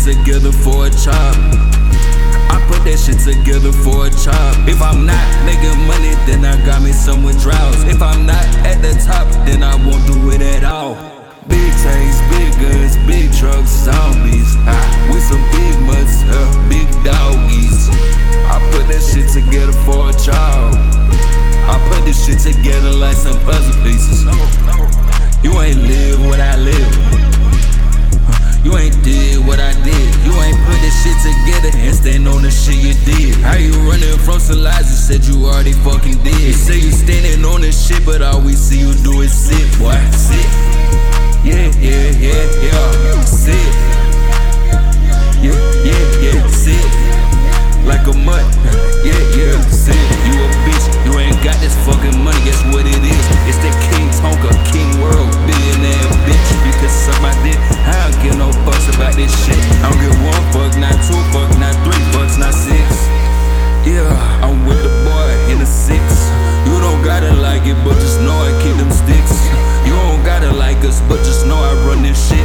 together for a chop. I put that shit together for a chop. If I'm not making money, then I got me some withdrawals. If I'm not at the top, then I won't do it at all. Big tanks, big guns, big trucks, zombies. With some big mutts, big doggies. I put that shit together for a child. I put this shit together like some puzzle pieces. You ain't live what I live. You ain't did what I did. You ain't put this shit together and stand on the shit you did. How you running from some lies you said you already fucking did? You say you standing on this shit, but all we see you do is sit, boy. Sit. Yeah, yeah, yeah, yeah. Sit. Yeah, yeah, yeah. Sit. Like a mutt. Yeah, yeah. Sit. You a bitch. You ain't got this fucking money. Guess what it is? It's that King Tonka, King World, billionaire bitch. You can suck my dick. I don't give no fucks about this shit. I don't give one fuck, not two fuck, not three fucks, not six. Yeah, I'm with the boy in the six. You don't gotta like it, but just know I keep them sticks. You don't gotta like us, but just know I run this shit.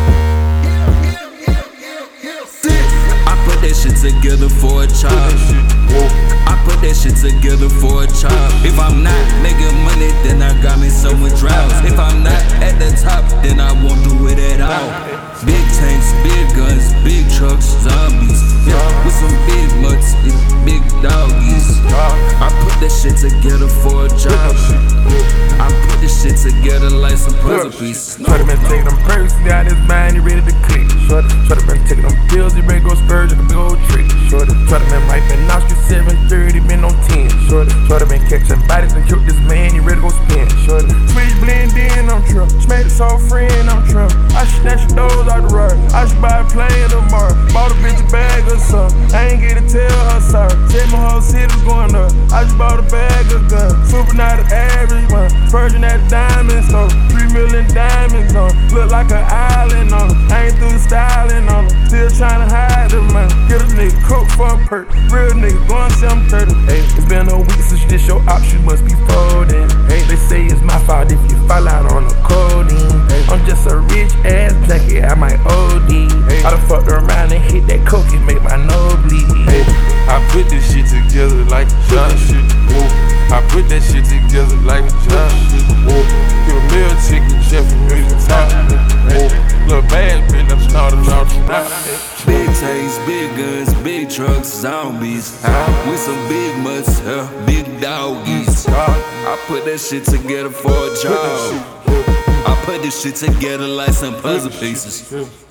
I put that shit together for a chop. I put that shit together for a chop. If I'm not making money, then I got me some withdrawals. If I'm not at the top, then I won't do it at all. Big tanks, big guns, big trucks, zombies. With some big mutts, big doggies. I put that shit together for a job. I put this shit together like some puzzle pieces. Shorty been taking them perks, got his mind, he ready to click. Shorty been taking them pills, he ready to go spurge like a big old trick. Shorty been wiping Oscar 730, been on 10. Shorty been catching bodies and killed this man, he ready to go spin. Shorty switch blend in, I'm true. Made it so friend, I'm true. I should snatch your doors out the road. I should buy a plane tomorrow. Bought a bitch a bag or something. I ain't get to tell her sorry. Said my whole city's going up. I just bought a bag of guns. Super not the average one. Virgin at the diamond store. 3 million diamonds on. Look like an island on them. I ain't through the styling on them. Still trying to hide them, man. Get a nigga cook for a perk. Real nigga going 730. Hey, it's been a week since this your option must be folding. Hey, they say it's my fault if you fall out on the codeine. Hey, I'm just a rich ass junkie, I might OD. Hey, I done fucked around and hit that coke and make my nose bleed. Hey, I put this shit together like John shit. Whoa. I put that shit together like John shit. Whoa. Get a meal ticket, Jeff and me the top. Whoa. Little bad bitch, I'm snorting off tonight. Big tanks, big guns, big trucks, zombies. With some big mutts, big doggies. I put that shit together for a job. I put this shit together like some puzzle pieces.